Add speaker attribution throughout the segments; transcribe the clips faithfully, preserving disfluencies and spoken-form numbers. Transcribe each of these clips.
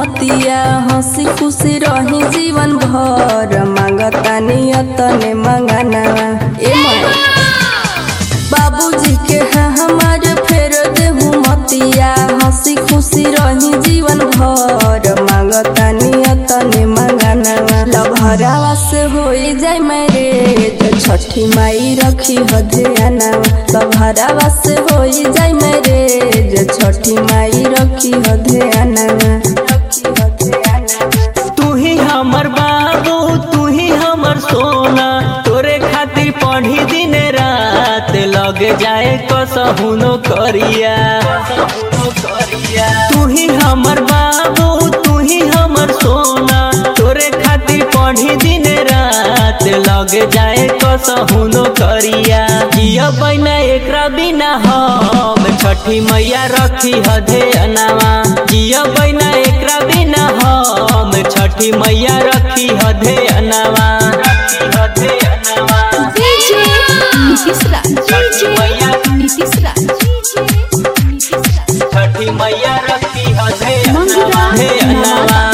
Speaker 1: मतिया हंसी खुशी रही जीवन भर मांगतानी अतने मंगाना ए बाबूजी के हाँ हमारे फेर देहू मतिया हंसी खुशी रही जीवन भर मांगतानी अतने मंगाना लभरावा से होई जाए मैरेज छठी माई रखी हधियाना लभरावा से होई जाए मैरेज छठी माई रखी हधियाना
Speaker 2: तू ही हमर बाबू तू ही हमर सोना तोरे खातिर पढ़ी दिन रात लग जाए कसहु नो करिया तू ही हमर बाबू तू ही हमर सोना तोरे खातिर पढ़ी दिन रात लग जाए कसहु नो करिया जिया बना एकरा बिना हम छठी मैया रखी हधियाना जिया बना एकरा बिना हम छठी मैया रखी हधियाना छठी मैया रखी हधियाना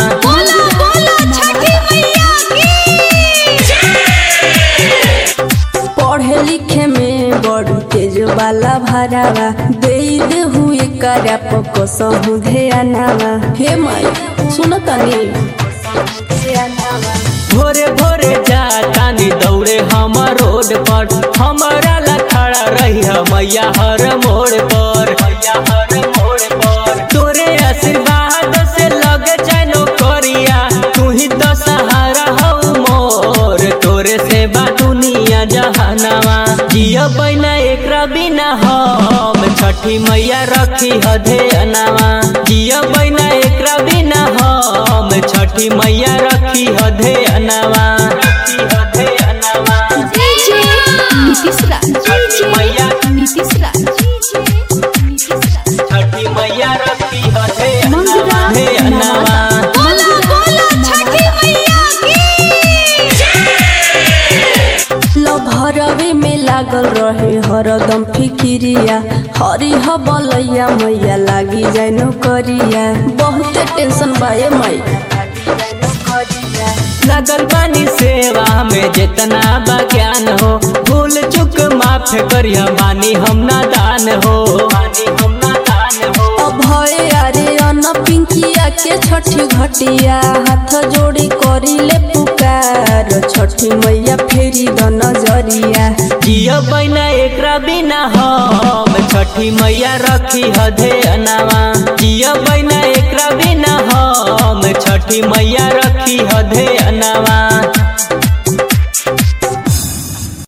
Speaker 1: पढ़े लिखे में बड़ू तेज वाला भरावा दे दे हुए कार्या पकसहु ध्यानावा हे माई सुन तनी
Speaker 2: भोरे भोरे जातानी दौड़े हम रोड पर हमारा ला खड़ा रही मैया हर मोड़ पर तोरे आशीर्वाद से लग जाए नौकरिया तू ही तो सहारा हो मोर तोरे से बा दुनिया जहानावा जिया बना एकरा बिना हम छठी मैया रखी हधियाना जिया बना एकरा बिना हम छठी मैया रखी हधियाना छठी मैया छठी मैया रखी हधियाना
Speaker 1: लभरवे में लागल रहे हरदम फिकिरिया हरी हबलैया मैया लागी जाए नौकरिया बहुत टेंशन बाए माई
Speaker 2: लगल बानी सेवा में जितना बा ज्ञान हो भूल चुक माफ करिया बानी हम नादान हो
Speaker 1: अभय अरे अन पिंकिया के छठी घटिया हाथ जोड़ी करी ले पुकार छठी मैया फेरी द नजरिया
Speaker 2: जिया बना एकरा बिना हम छठी मैया रखी हधियाना जिया बना एकरा बिना हम छठी मैया